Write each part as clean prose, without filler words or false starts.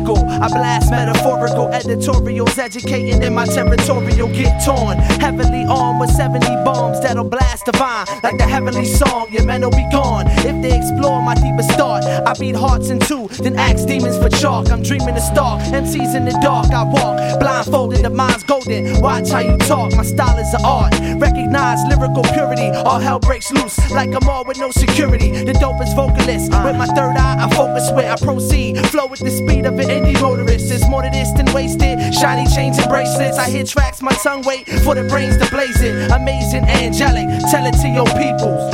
lyrical. I blast metaphorical editorials, educating in my territorial. Get torn, heavily armed with 70 bombs that'll blast divine like the heavenly song. Your men will be gone if they explore my deepest thought. I beat hearts in two, then axe demons for chalk. I'm dreaming to stalk MCs in the dark. I walk blindfolded, the mind's golden. Watch how you talk, my style is an art. Recognize lyrical purity, all hell breaks loose like I'm all with no security. The dopest vocalist, with my third eye I focus where I proceed. Flow with the speed of an indie motorist. There's more to this than wasted. Shiny chains and bracelets, I hit tracks, my tongue wait for the brains to blaze it. Amazing, angelic, tell it to your peoples.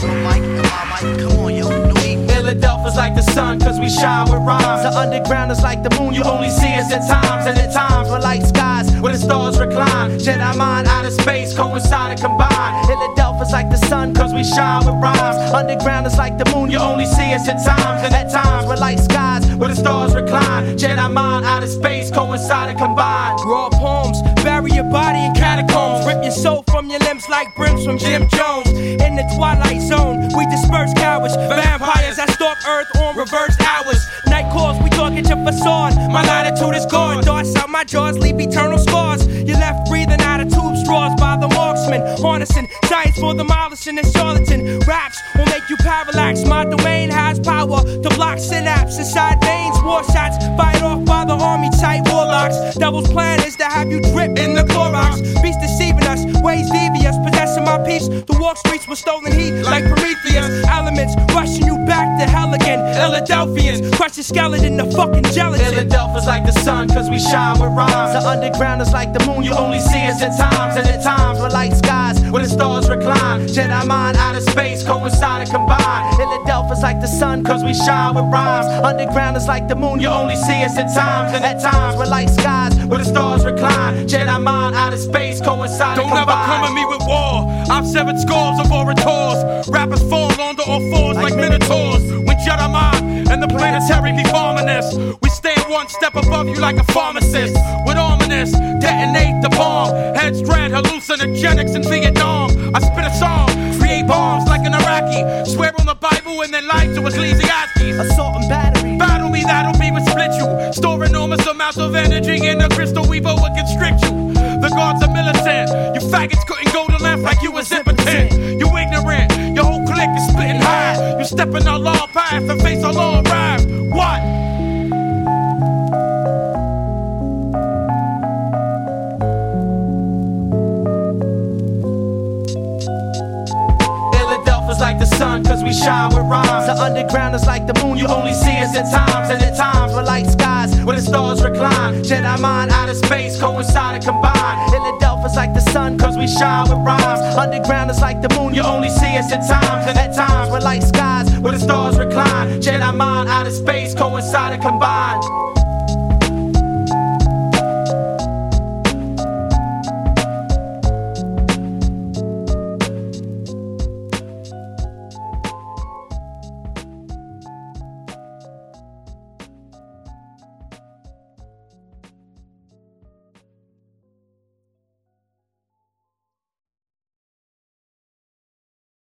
Come on, yo. Philadelphia's like the sun, cause we shine with rhymes. The underground is like the moon, you only see us at times. And at times we're like skies where the stars recline. Jedi mind out of space, coincide and combine. Philadelphia's like the sun, cause we shine with rhymes. Underground is like the moon, you only see us at times. And at times we're like skies where the stars recline. Jedi mind out of space, coincide and combine. Raw poems, bury your body in catacombs. Rip your soul from your limbs like brims from Jim Jones. In the twilight zone, we disperse cowards. Vampires that stalk earth on reversed hours. Night calls, we talk at your facade. My latitude is gone. Darts out my jaws, leave eternal scars. You're left breathing out of tube straws by the marksman. Harnessing science for demolishing and charlatan. Raps will make you parallax. My domain has power to block synapse inside veins. War shots fired off by the army type warlocks. Devil's plan is to have you drip in the Clorox. Beast deceiving us, ways devious, possessing my peace. The walk streets with stolen heat like Prometheus. Elements rushing you back to hell again. Philadelphians crush your skeleton to fucking gelatin. Philadelphia's like the sun, cause we shine with rhymes. The underground is like the moon, you only see us at times. And at times we're like skies where the stars recline. Jedi mind out of space, coincide and combine. Philadelphia's like the sun, cause we shine with rhymes. Underground is like the moon, you only see us at times. And at times we're like skies where the stars recline. Jedi mind out of space, coincide and combine. Don't ever come at me with war. I've severed scores of orators. Rappers fall onto all fours like minotaurs. When Jedi mind and the planetary be farming this, we stand one step above you like a pharmacist. With ominous, detonate the bomb. Heads dread, hallucinogenics in Vietnam. I spit a song, create bombs like an Iraqi. Swear on the Bible and then lie to Ecclesiastes. Assault and battery. Battle me, that'll be what split you. Store enormous amounts of energy in the crystal weaver will constrict you. The guards are militant. You faggots couldn't go to left like you was impotent. You ignorant, your whole clique is splitting high. You step in our law path and face our law wrath. What? Philadelphia's like the sun, cause we shine with rhymes. The underground is like the moon, you only see us at times. And at times we're like skies where the stars recline. Jedi mind out of space, coincide and combine. Philadelphia's like the sun, cause we shine with rhymes. Underground is like the moon, you only see us at times. And at times we're like skies where the stars recline. Jedi mind out of space, coincide and combine.